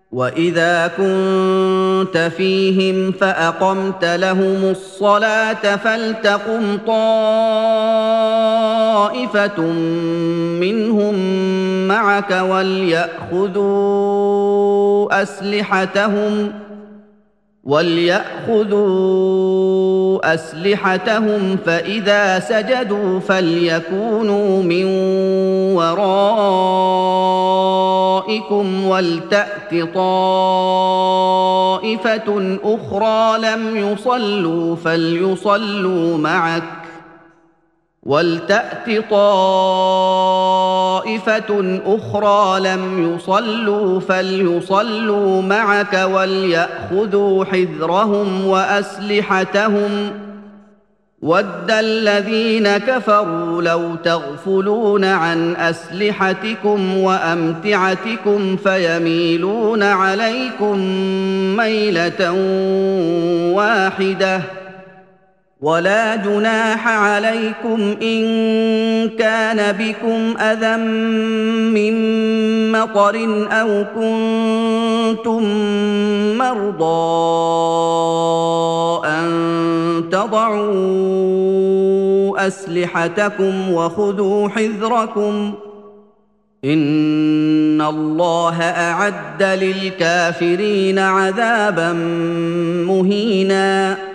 واذا كنت فيهم فاقمت لهم الصلاه فلتقم طائفه منهم معك وليأخذوا أسلحتهم فإذا سجدوا فليكونوا من ورائكم ولتأت طائفة أخرى لم يصلوا فليصلوا معك وليأخذوا حذرهم وأسلحتهم ود الذين كفروا لو تغفلون عن أسلحتكم وأمتعتكم فيميلون عليكم ميلة واحدة ولا جناح عليكم إن كان بكم أذى من مطر أو كنتم مرضى أن تضعوا أسلحتكم وخذوا حذركم إن الله أعد للكافرين عذابا مهينا